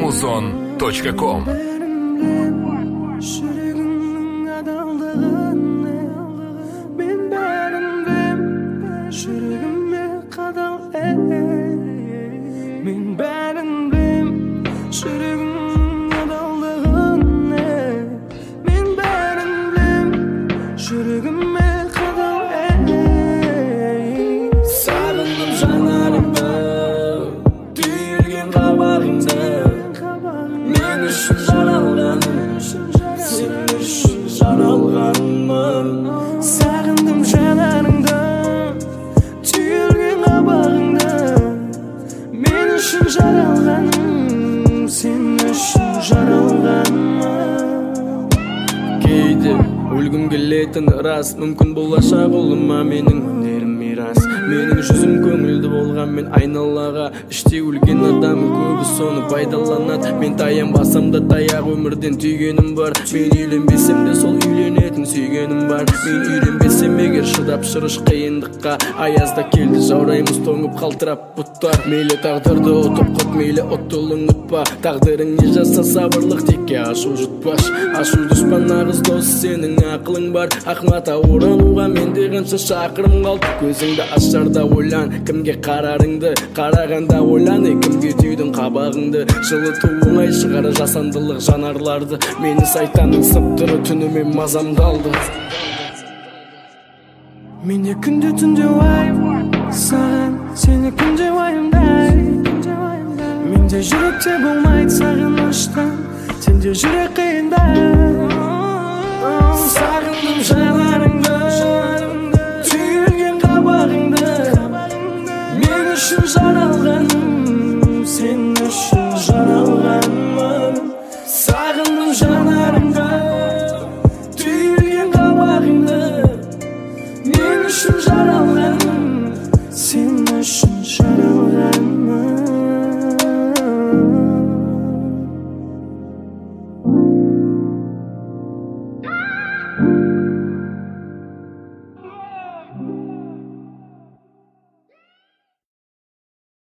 amazon.com. Sağındım janarыңda, tüyülген қабағыңда. Мен үшін жаралғаным, сен үшін жаралғаным. Кейде өлгім келетін рас, мүмкін болашақ ұлыма менің өнерім мирас. Менің жүзім көңілді болған, мен айналаға іште өлген адамы көбі соны пайдаланады. Мен таянбасам да таяқ өмірден түйгенім бар. Мен үйленбесем де сол үйленетін сүйгенім бар. Мен үйленбесем егер шыдап шырыш қиындыққа, аязда келді жаураймыз тоңып қалтырап бұттар. Мейлі тағдырды ұтып құт, мейлі оттылың ұтпа. Тағдырың не жаса сабырлық текке ашу жұтпаш. Ашу дұшпан нағыз дос, сенің ақылың бар. Ақмата орануға менде қанша шақырым қалды. Көзіңді ашарда ойлан, кімге қарарыңды, қарағанда ойлан, кімге түйдің қабағыңды. Жылыту оңай шығар жасандылық жанарларды. Мені сайтанның сыптыры түнімен мазамды алды. Менде күнде түнде уайым, саған сені күнде уайымдай. Менде жүректе болмайды сағыныштан, сенде жүрек қиындай. Сағындым жанарыңды, түйілген қабағыңды. Мен үшін жаралғаным, сен үшін жаралғаным.